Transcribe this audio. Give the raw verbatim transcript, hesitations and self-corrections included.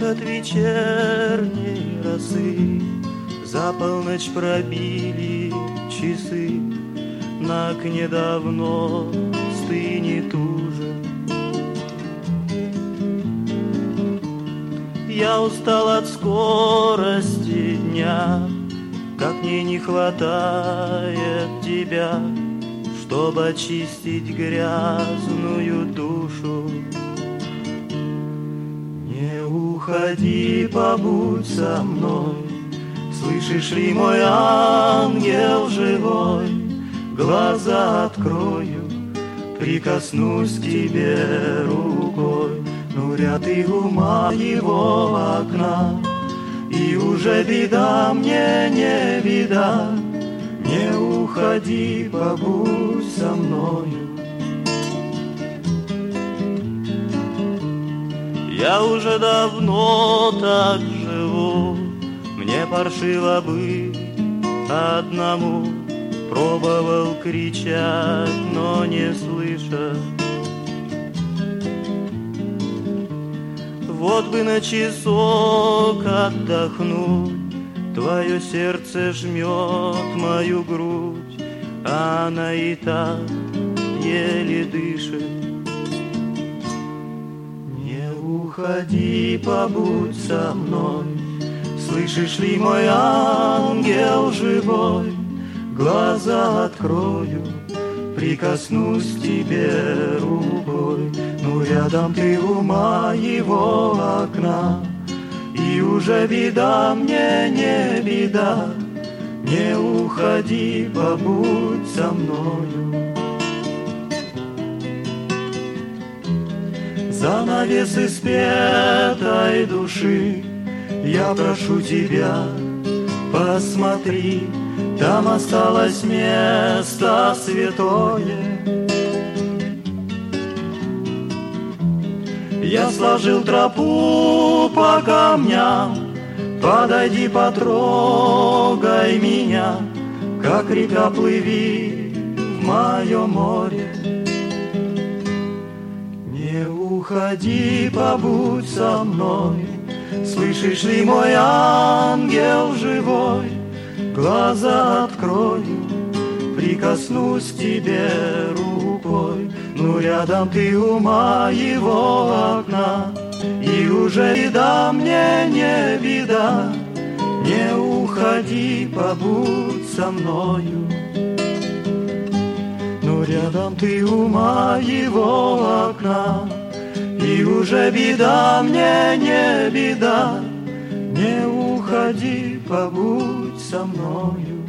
грохот вечерней росы. За полночь пробили часы, на окне давно стынет ужин. Я устал от скорости дня, как мне не хватает тебя, чтобы очистить грязную душу. Не уходи, побудь со мной, слышишь ли, мой ангел живой? Глаза открою, прикоснусь к тебе рукой. Ну, ряд и у моего окна, и уже беда мне не беда. Не уходи, побудь со мною. Я уже давно так живу, мне паршиво быть одному. Пробовал кричать, но не слыша. Вот бы на часок отдохнуть, твое сердце жмет мою грудь, а она и так еле дышит. Не уходи, побудь со мной, слышишь ли, мой ангел живой? Глаза открою, прикоснусь к тебе рукой. Ну, рядом ты у моего окна, и уже беда мне не беда. Не уходи, побудь со мною. Занавесы спетой души, я прошу тебя, посмотри, там осталось место святое. Я сложил тропу по камням, подойди, потрогай меня, как река плыви в мое море. Не уходи, побудь со мной, слышишь ли, мой ангел живой? Глаза открою, прикоснусь к тебе рукой. Ну, рядом ты у моего окна, и уже беда мне не беда. Не уходи, побудь со мною. Ну, рядом ты у моего окна, и уже беда мне не беда. Не уходи, побудь со мною.